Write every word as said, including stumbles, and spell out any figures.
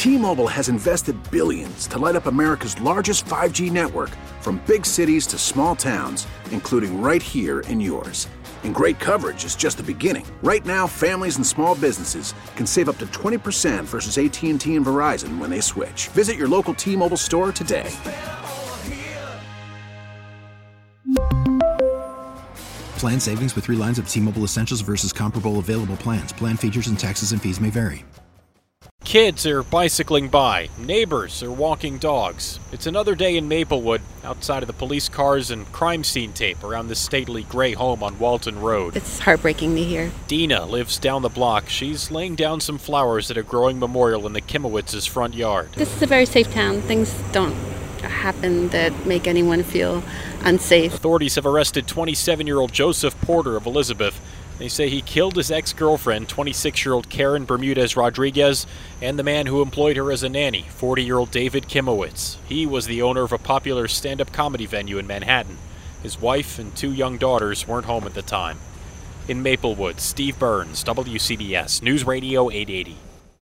T-Mobile has invested billions to light up America's largest five G network, from big cities to small towns, including right here in yours. And great coverage is just the beginning. Right now, families and small businesses can save up to twenty percent versus A T and T and Verizon when they switch. Visit your local T-Mobile store today. Plan savings with three lines of T-Mobile Essentials versus comparable available plans. Plan features and taxes and fees may vary. Kids are bicycling by. Neighbors are walking dogs. It's another day in Maplewood, outside of the police cars and crime scene tape around the stately gray home on Walton Road. It's heartbreaking to hear. Dina lives down the block. She's laying down some flowers at a growing memorial in the Kimowitz's front yard. This is a very safe town. Things don't happen that make anyone feel unsafe. Authorities have arrested twenty-seven-year-old Joseph Porter of Elizabeth. They say he killed his ex-girlfriend, twenty-six-year-old Karen Bermudez Rodriguez, and the man who employed her as a nanny, forty-year-old David Kimowitz. He was the owner of a popular stand-up comedy venue in Manhattan. His wife and two young daughters weren't home at the time. In Maplewood, Steve Burns, W C B S News Radio eight eighty.